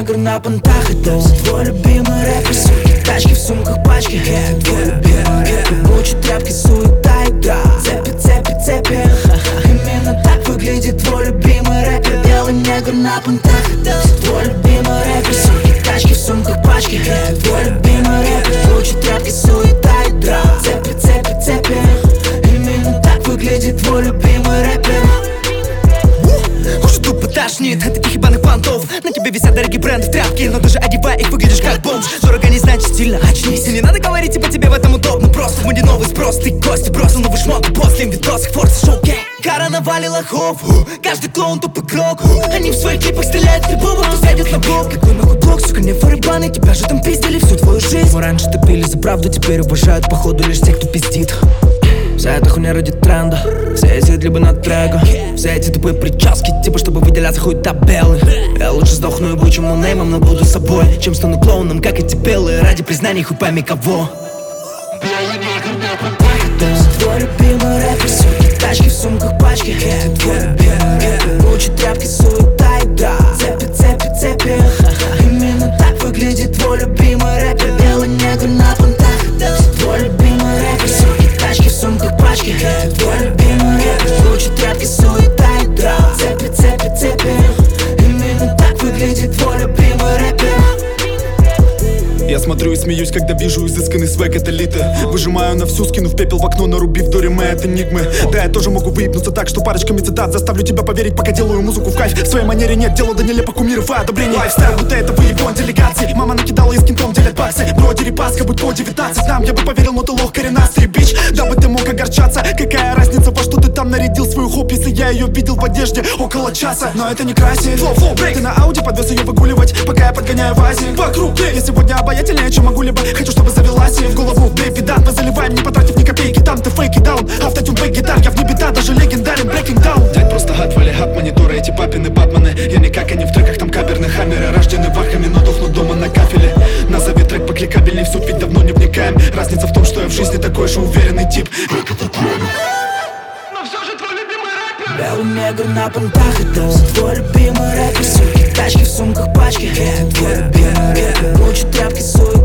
негр на понтах, это твой любимый рэпер. Суки, тачки в сумках, пачки, твой любимый рэпер. Куча тряпки, суета, игра, цепи, цепи, цепи. Именно так выглядит твой любимый рэпер. Белый негр на понтах, это твой любимый рэпер. Суки, тачки в сумках, пачки, твой любимый рэпер. Куча тряпки, суета, игра, цепи, цепи, цепи. Именно так выглядит твой любимый рэпер. Кожу тупо тошнит от таких ебаных понтов. На тебе висят дорогие бренды в тряпке, но даже одевая их выглядишь как бомж. Дорого не значит стильно, очнись. И не надо говорить, типа тебе в этом удобно. Просто в моде новый спрос, ты кости бросил новый шмот. После видосах форс шоу гей. Кара навалила хов, каждый клоун тупый крок. Они в своих клипах стреляют в любого, кто сядет на блок. Какой нахуй блок, сука, не фарибаны. Тебя же там пиздили всю твою жизнь. Раньше топили за правду, теперь уважают походу лишь те, кто пиздит. Вся эта хуйня ради тренда, все эти либо на трека. Все эти тупые прически, типа чтобы выделяться хуй табелы. Я лучше сдохну и буду чем ноунеймом, но буду собой, чем стану клоуном, как эти белые. Ради признания хуй пойми кого. Твой любимый рэпер, суки, тачки в сумках, пачки. Твой любимый рэпер, куча тряпки, суета, игра, цепи, цепи, цепи. Именно так выглядит твой любимый рэпер. Белый негр на понтах, твой любимый рэпер. Суки, тачки в сумках, пачки. Твой любимый рэпер, куча тряпки, суета, игра, цепи, цепи, цепи. Именно так выглядит твой любимый рэпер. Я смотрю и смеюсь, когда вижу изысканный свек от элиты. Выжимаю на всю, скинув пепел в окно, нарубив дориме от энигмы. Да, я тоже могу выебнуться так, что парочками цитат заставлю тебя поверить, пока делаю музыку в кайф. В своей манере нет дела до нелепых кумиров и одобрений. Лайфстайл, будто это выебон делегации. Мама накидала и с кентом делят баксы. Броди репаска, будь по 19 нам. Я бы поверил, но ты лох коренастый бич. Дабы ты мог огорчаться. Какая разница, во что ты там нарядил свою хоп, если я ее видел в одежде около часа. Но это не красит. Флоу, брейк. Ты на ауди подвез ее выгуливать, пока я подгоняю в Азии. Вокруг я сегодня обаятельнее, чем могу, либо хочу, чтобы завелась и в голову бэйби дан. Мы заливаем, не потратив ни копейки, там ты фейки даун. Автотюн, бэк-гитар, я в небе, да, даже легендарен, breaking down. Дядь просто гад, вали гад, мониторы, эти папины батманы. Я не как они в треках, там каберные хаммеры. Рождены вахами, но дохнут дома на кафеле. Назови трек покликабельней, в суть ведь давно не вникаем. Разница в том, что я в жизни такой же уверенный тип. Но все же твой любимый рэпер. Белый негр на понтах, это твой любимый рэпер. Суки, тачки в сумках, пачки. Твой любимый рэпер, куча тряпки, суета.